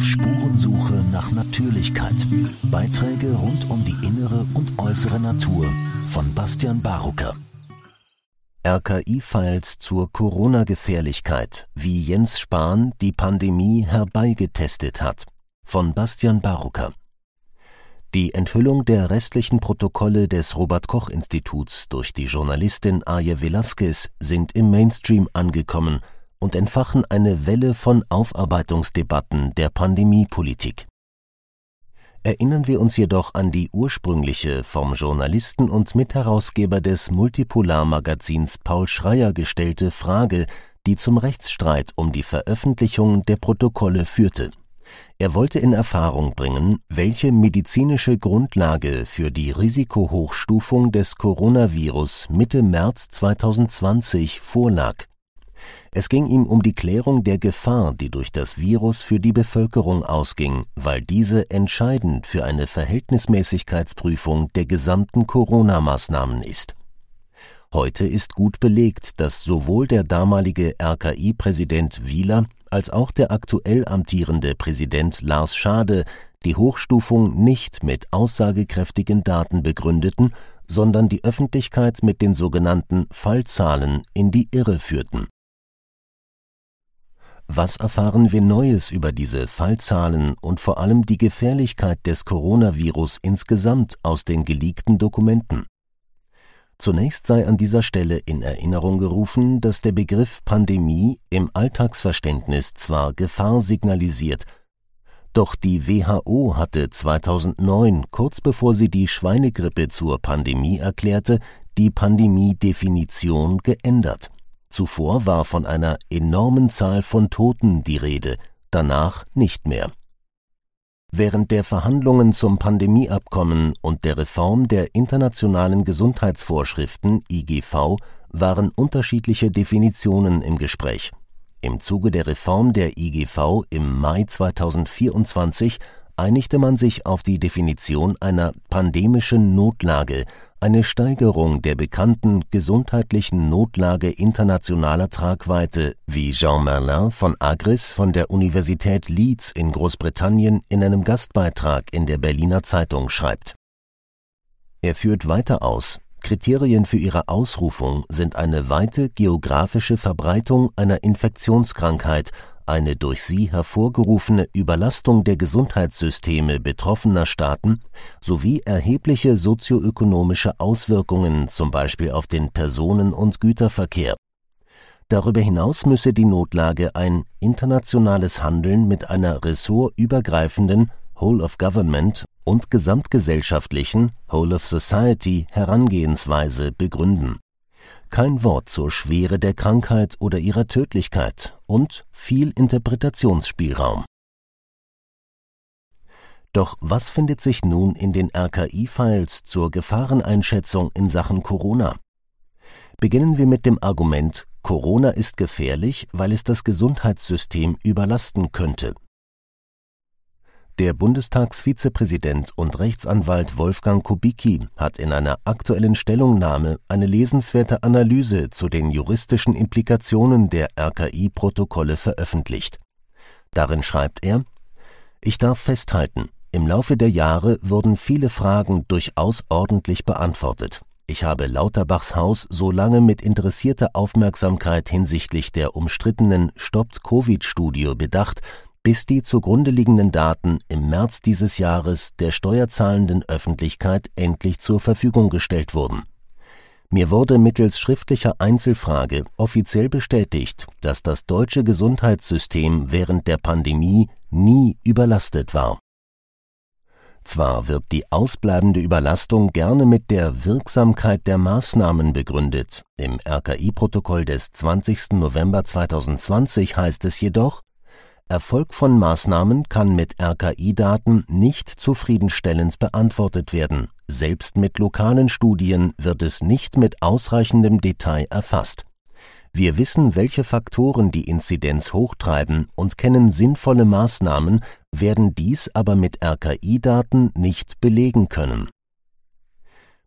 Auf Spurensuche nach Natürlichkeit. Beiträge rund um die innere und äußere Natur von Bastian Barucker. RKI-Files zur Corona-Gefährlichkeit, wie Jens Spahn die Pandemie herbeigetestet hat, von Bastian Barucker. Die Enthüllung der restlichen Protokolle des Robert-Koch-Instituts durch die Journalistin Aje Velasquez sind im Mainstream angekommen und entfachen eine Welle von Aufarbeitungsdebatten der Pandemiepolitik. Erinnern wir uns jedoch an die ursprüngliche vom Journalisten und Mitherausgeber des Multipolar-Magazins Paul Schreyer gestellte Frage, die zum Rechtsstreit um die Veröffentlichung der Protokolle führte. Er wollte in Erfahrung bringen, welche medizinische Grundlage für die Risikohochstufung des Coronavirus Mitte März 2020 vorlag. Es ging ihm um die Klärung der Gefahr, die durch das Virus für die Bevölkerung ausging, weil diese entscheidend für eine Verhältnismäßigkeitsprüfung der gesamten Corona-Maßnahmen ist. Heute ist gut belegt, dass sowohl der damalige RKI-Präsident Wieler als auch der aktuell amtierende Präsident Lars Schade die Hochstufung nicht mit aussagekräftigen Daten begründeten, sondern die Öffentlichkeit mit den sogenannten Fallzahlen in die Irre führten. Was erfahren wir Neues über diese Fallzahlen und vor allem die Gefährlichkeit des Coronavirus insgesamt aus den geleakten Dokumenten? Zunächst sei an dieser Stelle in Erinnerung gerufen, dass der Begriff Pandemie im Alltagsverständnis zwar Gefahr signalisiert, doch die WHO hatte 2009, kurz bevor sie die Schweinegrippe zur Pandemie erklärte, die Pandemie-Definition geändert. Zuvor war von einer enormen Zahl von Toten die Rede, danach nicht mehr. Während der Verhandlungen zum Pandemieabkommen und der Reform der internationalen Gesundheitsvorschriften IGV waren unterschiedliche Definitionen im Gespräch. Im Zuge der Reform der IGV im Mai 2024 einigte man sich auf die Definition einer pandemischen Notlage, eine Steigerung der bekannten gesundheitlichen Notlage internationaler Tragweite, wie Jean Merlin von Agris von der Universität Leeds in Großbritannien in einem Gastbeitrag in der Berliner Zeitung schreibt. Er führt weiter aus: Kriterien für ihre Ausrufung sind eine weite geografische Verbreitung einer Infektionskrankheit, eine durch sie hervorgerufene Überlastung der Gesundheitssysteme betroffener Staaten sowie erhebliche sozioökonomische Auswirkungen, zum Beispiel auf den Personen- und Güterverkehr. Darüber hinaus müsse die Notlage ein internationales Handeln mit einer ressortübergreifenden Whole-of-Government und gesamtgesellschaftlichen Whole-of-Society Herangehensweise begründen. Kein Wort zur Schwere der Krankheit oder ihrer Tödlichkeit und viel Interpretationsspielraum. Doch was findet sich nun in den RKI-Files zur Gefahreneinschätzung in Sachen Corona? Beginnen wir mit dem Argument, Corona ist gefährlich, weil es das Gesundheitssystem überlasten könnte. Der Bundestagsvizepräsident und Rechtsanwalt Wolfgang Kubicki hat in einer aktuellen Stellungnahme eine lesenswerte Analyse zu den juristischen Implikationen der RKI-Protokolle veröffentlicht. Darin schreibt er: Ich darf festhalten, im Laufe der Jahre wurden viele Fragen durchaus ordentlich beantwortet. Ich habe Lauterbachs Haus so lange mit interessierter Aufmerksamkeit hinsichtlich der umstrittenen Stoppt-Covid-Studie bedacht, bis die zugrunde liegenden Daten im März dieses Jahres der steuerzahlenden Öffentlichkeit endlich zur Verfügung gestellt wurden. Mir wurde mittels schriftlicher Einzelfrage offiziell bestätigt, dass das deutsche Gesundheitssystem während der Pandemie nie überlastet war. Zwar wird die ausbleibende Überlastung gerne mit der Wirksamkeit der Maßnahmen begründet. Im RKI-Protokoll des 20. November 2020 heißt es jedoch: Erfolg von Maßnahmen kann mit RKI-Daten nicht zufriedenstellend beantwortet werden. Selbst mit lokalen Studien wird es nicht mit ausreichendem Detail erfasst. Wir wissen, welche Faktoren die Inzidenz hochtreiben und kennen sinnvolle Maßnahmen, werden dies aber mit RKI-Daten nicht belegen können.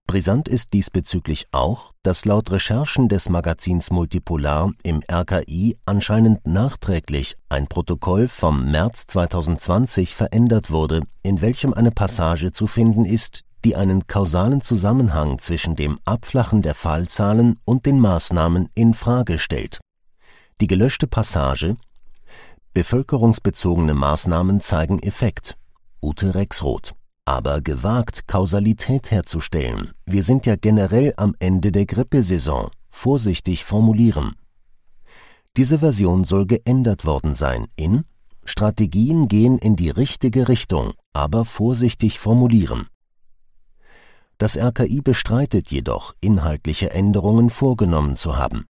Brisant ist diesbezüglich auch, dass laut Recherchen des Magazins Multipolar im RKI anscheinend nachträglich ein Protokoll vom März 2020 verändert wurde, in welchem eine Passage zu finden ist, die einen kausalen Zusammenhang zwischen dem Abflachen der Fallzahlen und den Maßnahmen in Frage stellt. Die gelöschte Passage: Bevölkerungsbezogene Maßnahmen zeigen Effekt. Ute Rexroth. Aber gewagt, Kausalität herzustellen. Wir sind ja generell am Ende der Grippesaison. Vorsichtig formulieren. Diese Version soll geändert worden sein in: Strategien gehen in die richtige Richtung, aber vorsichtig formulieren. Das RKI bestreitet jedoch, inhaltliche Änderungen vorgenommen zu haben.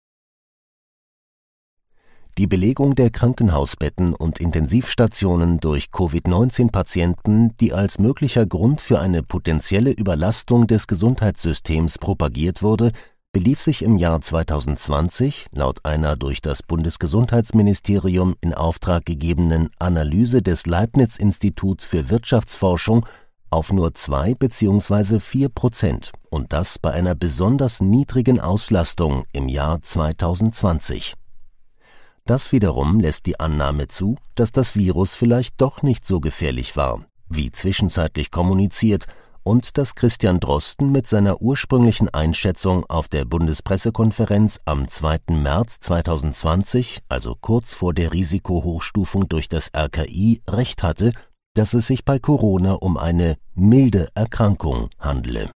Die Belegung der Krankenhausbetten und Intensivstationen durch Covid-19-Patienten, die als möglicher Grund für eine potenzielle Überlastung des Gesundheitssystems propagiert wurde, belief sich im Jahr 2020 laut einer durch das Bundesgesundheitsministerium in Auftrag gegebenen Analyse des Leibniz-Instituts für Wirtschaftsforschung auf nur 2 bzw. 4% und das bei einer besonders niedrigen Auslastung im Jahr 2020. Das wiederum lässt die Annahme zu, dass das Virus vielleicht doch nicht so gefährlich war, wie zwischenzeitlich kommuniziert, und dass Christian Drosten mit seiner ursprünglichen Einschätzung auf der Bundespressekonferenz am 2. März 2020, also kurz vor der Risikohochstufung durch das RKI, recht hatte, dass es sich bei Corona um eine milde Erkrankung handele.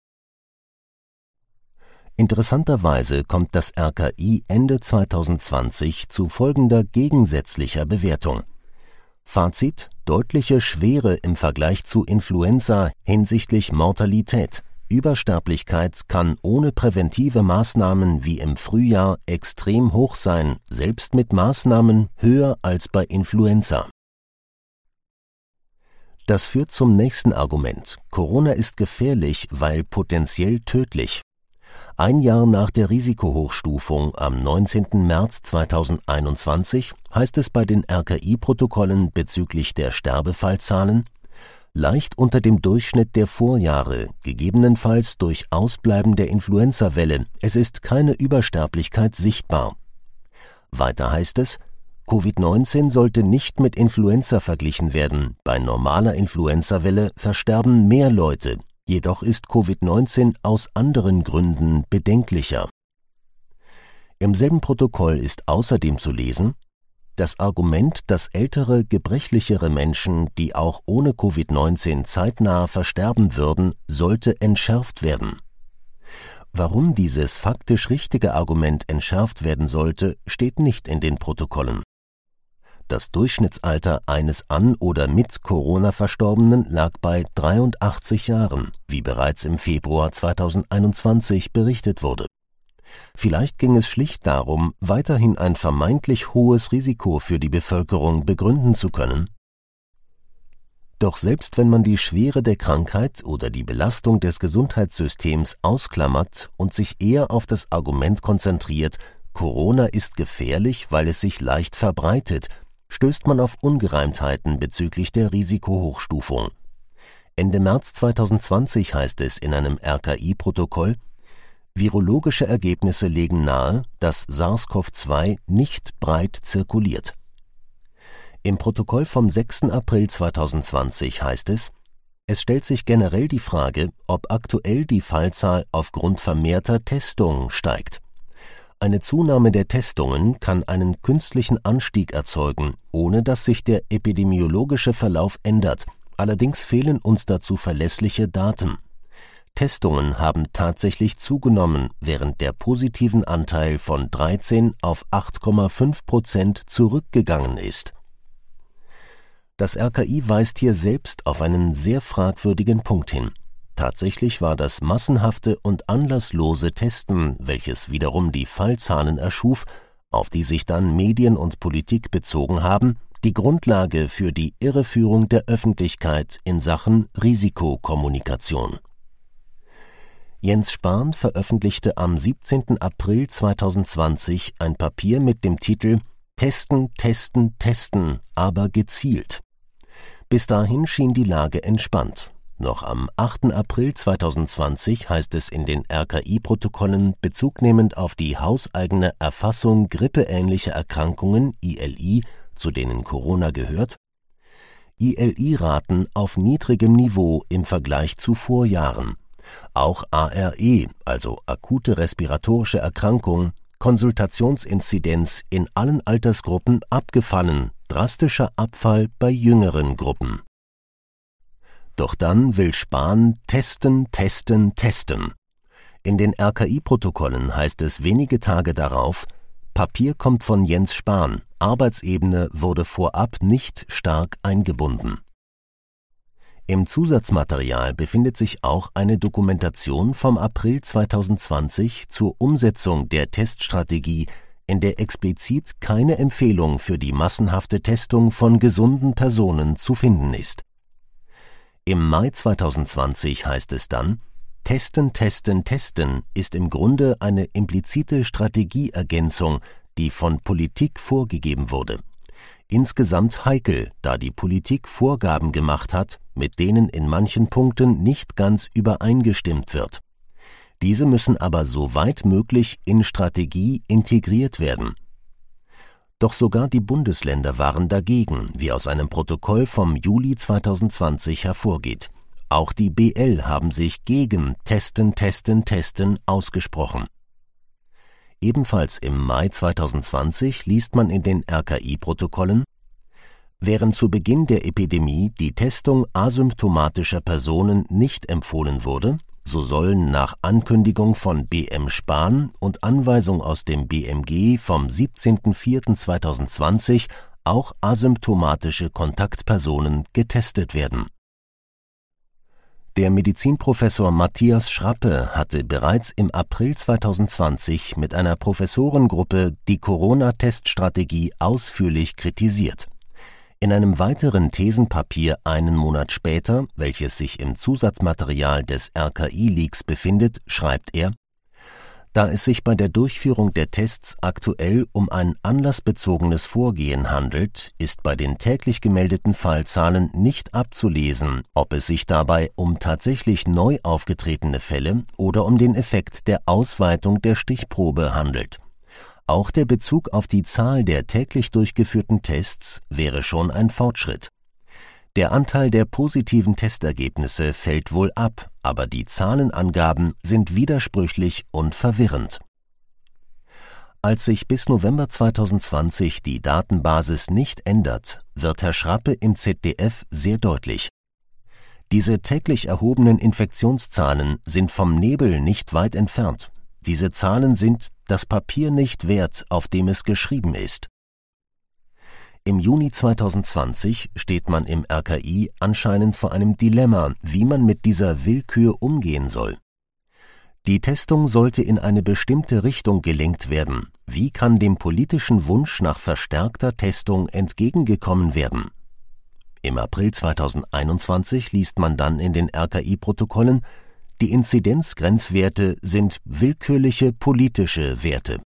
Interessanterweise kommt das RKI Ende 2020 zu folgender gegensätzlicher Bewertung. Fazit: deutliche Schwere im Vergleich zu Influenza hinsichtlich Mortalität. Übersterblichkeit kann ohne präventive Maßnahmen wie im Frühjahr extrem hoch sein, selbst mit Maßnahmen höher als bei Influenza. Das führt zum nächsten Argument. Corona ist gefährlich, weil potenziell tödlich. Ein Jahr nach der Risikohochstufung am 19. März 2021 heißt es bei den RKI-Protokollen bezüglich der Sterbefallzahlen: leicht unter dem Durchschnitt der Vorjahre, gegebenenfalls durch Ausbleiben der Influenzawelle. Es ist keine Übersterblichkeit sichtbar. Weiter heißt es: Covid-19 sollte nicht mit Influenza verglichen werden. Bei normaler Influenzawelle versterben mehr Leute. Jedoch ist Covid-19 aus anderen Gründen bedenklicher. Im selben Protokoll ist außerdem zu lesen: Das Argument, dass ältere, gebrechlichere Menschen, die auch ohne Covid-19 zeitnah versterben würden, sollte entschärft werden. Warum dieses faktisch richtige Argument entschärft werden sollte, steht nicht in den Protokollen. Das Durchschnittsalter eines an oder mit Corona Verstorbenen lag bei 83 Jahren, wie bereits im Februar 2021 berichtet wurde. Vielleicht ging es schlicht darum, weiterhin ein vermeintlich hohes Risiko für die Bevölkerung begründen zu können. Doch selbst wenn man die Schwere der Krankheit oder die Belastung des Gesundheitssystems ausklammert und sich eher auf das Argument konzentriert, Corona ist gefährlich, weil es sich leicht verbreitet, stößt man auf Ungereimtheiten bezüglich der Risikohochstufung. Ende März 2020 heißt es in einem RKI-Protokoll: Virologische Ergebnisse legen nahe, dass SARS-CoV-2 nicht breit zirkuliert. Im Protokoll vom 6. April 2020 heißt es: Es stellt sich generell die Frage, ob aktuell die Fallzahl aufgrund vermehrter Testungen steigt. Eine Zunahme der Testungen kann einen künstlichen Anstieg erzeugen, ohne dass sich der epidemiologische Verlauf ändert. Allerdings fehlen uns dazu verlässliche Daten. Testungen haben tatsächlich zugenommen, während der positiven Anteil von 13 auf 8,5% zurückgegangen ist. Das RKI weist hier selbst auf einen sehr fragwürdigen Punkt hin. Tatsächlich war das massenhafte und anlasslose Testen, welches wiederum die Fallzahlen erschuf, auf die sich dann Medien und Politik bezogen haben, die Grundlage für die Irreführung der Öffentlichkeit in Sachen Risikokommunikation. Jens Spahn veröffentlichte am 17. April 2020 ein Papier mit dem Titel »Testen, testen, testen, aber gezielt«. Bis dahin schien die Lage entspannt. Noch am 8. April 2020 heißt es in den RKI-Protokollen bezugnehmend auf die hauseigene Erfassung grippeähnlicher Erkrankungen (ILI), zu denen Corona gehört: ILI-Raten auf niedrigem Niveau im Vergleich zu Vorjahren. Auch ARE, also akute respiratorische Erkrankung, Konsultationsinzidenz in allen Altersgruppen abgefallen, drastischer Abfall bei jüngeren Gruppen. Doch dann will Spahn testen, testen, testen. In den RKI-Protokollen heißt es wenige Tage darauf: Papier kommt von Jens Spahn, Arbeitsebene wurde vorab nicht stark eingebunden. Im Zusatzmaterial befindet sich auch eine Dokumentation vom April 2020 zur Umsetzung der Teststrategie, in der explizit keine Empfehlung für die massenhafte Testung von gesunden Personen zu finden ist. Im Mai 2020 heißt es dann: Testen, testen, testen ist im Grunde eine implizite Strategieergänzung, die von Politik vorgegeben wurde. Insgesamt heikel, da die Politik Vorgaben gemacht hat, mit denen in manchen Punkten nicht ganz übereingestimmt wird. Diese müssen aber so weit möglich in Strategie integriert werden. Doch sogar die Bundesländer waren dagegen, wie aus einem Protokoll vom Juli 2020 hervorgeht. Auch die BL haben sich gegen Testen, Testen, Testen ausgesprochen. Ebenfalls im Mai 2020 liest man in den RKI-Protokollen: Während zu Beginn der Epidemie die Testung asymptomatischer Personen nicht empfohlen wurde, so sollen nach Ankündigung von BM Spahn und Anweisung aus dem BMG vom 17.04.2020 auch asymptomatische Kontaktpersonen getestet werden. Der Medizinprofessor Matthias Schrappe hatte bereits im April 2020 mit einer Professorengruppe die Corona-Teststrategie ausführlich kritisiert. In einem weiteren Thesenpapier einen Monat später, welches sich im Zusatzmaterial des RKI-Leaks befindet, schreibt er: Da es sich bei der Durchführung der Tests aktuell um ein anlassbezogenes Vorgehen handelt, ist bei den täglich gemeldeten Fallzahlen nicht abzulesen, ob es sich dabei um tatsächlich neu aufgetretene Fälle oder um den Effekt der Ausweitung der Stichprobe handelt. Auch der Bezug auf die Zahl der täglich durchgeführten Tests wäre schon ein Fortschritt. Der Anteil der positiven Testergebnisse fällt wohl ab, aber die Zahlenangaben sind widersprüchlich und verwirrend. Als sich bis November 2020 die Datenbasis nicht ändert, wird Herr Schrappe im ZDF sehr deutlich: Diese täglich erhobenen Infektionszahlen sind vom Nebel nicht weit entfernt. Diese Zahlen sind das Papier nicht wert, auf dem es geschrieben ist. Im Juni 2020 steht man im RKI anscheinend vor einem Dilemma, wie man mit dieser Willkür umgehen soll. Die Testung sollte in eine bestimmte Richtung gelenkt werden. Wie kann dem politischen Wunsch nach verstärkter Testung entgegengekommen werden? Im April 2021 liest man dann in den RKI-Protokollen: Die Inzidenzgrenzwerte sind willkürliche politische Werte.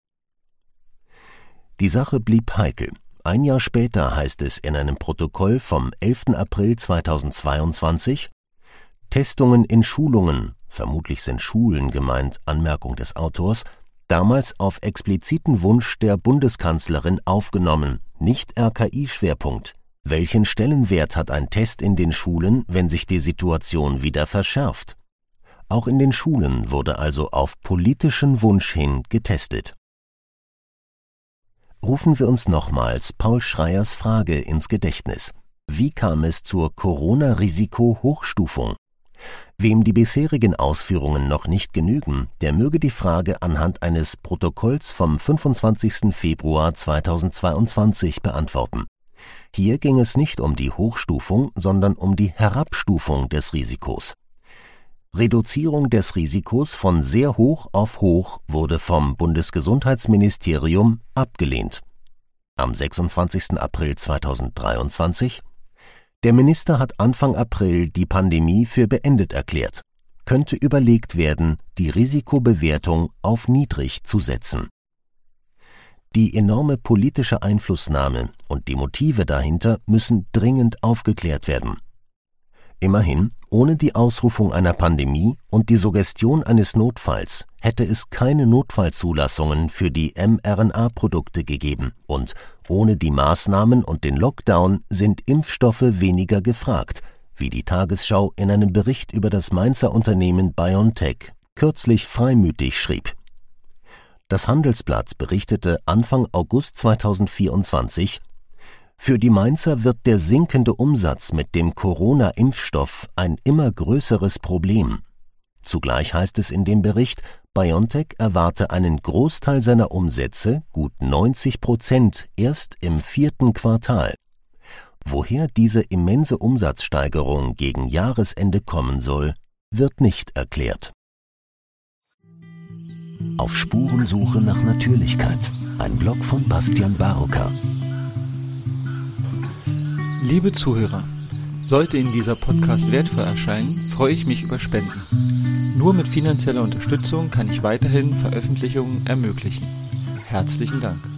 Die Sache blieb heikel. Ein Jahr später heißt es in einem Protokoll vom 11. April 2022: Testungen in Schulungen, vermutlich sind Schulen gemeint, Anmerkung des Autors, damals auf expliziten Wunsch der Bundeskanzlerin aufgenommen, nicht RKI-Schwerpunkt. Welchen Stellenwert hat ein Test in den Schulen, wenn sich die Situation wieder verschärft? Auch in den Schulen wurde also auf politischen Wunsch hin getestet. Rufen wir uns nochmals Paul Schreyers Frage ins Gedächtnis: Wie kam es zur Corona-Risiko-Hochstufung? Wem die bisherigen Ausführungen noch nicht genügen, der möge die Frage anhand eines Protokolls vom 25. Februar 2022 beantworten. Hier ging es nicht um die Hochstufung, sondern um die Herabstufung des Risikos. Reduzierung des Risikos von sehr hoch auf hoch wurde vom Bundesgesundheitsministerium abgelehnt. Am 26. April 2023: Der Minister hat Anfang April die Pandemie für beendet erklärt. Könnte überlegt werden, die Risikobewertung auf niedrig zu setzen. Die enorme politische Einflussnahme und die Motive dahinter müssen dringend aufgeklärt werden. Immerhin, ohne die Ausrufung einer Pandemie und die Suggestion eines Notfalls hätte es keine Notfallzulassungen für die mRNA-Produkte gegeben und ohne die Maßnahmen und den Lockdown sind Impfstoffe weniger gefragt, wie die Tagesschau in einem Bericht über das Mainzer Unternehmen BioNTech kürzlich freimütig schrieb. Das Handelsblatt berichtete Anfang August 2024: Für die Mainzer wird der sinkende Umsatz mit dem Corona-Impfstoff ein immer größeres Problem. Zugleich heißt es in dem Bericht, BioNTech erwarte einen Großteil seiner Umsätze, gut 90%, erst im 4. Quartal. Woher diese immense Umsatzsteigerung gegen Jahresende kommen soll, wird nicht erklärt. Auf Spurensuche nach Natürlichkeit. Ein Blog von Bastian Barocker. Liebe Zuhörer, sollte Ihnen dieser Podcast wertvoll erscheinen, freue ich mich über Spenden. Nur mit finanzieller Unterstützung kann ich weiterhin Veröffentlichungen ermöglichen. Herzlichen Dank.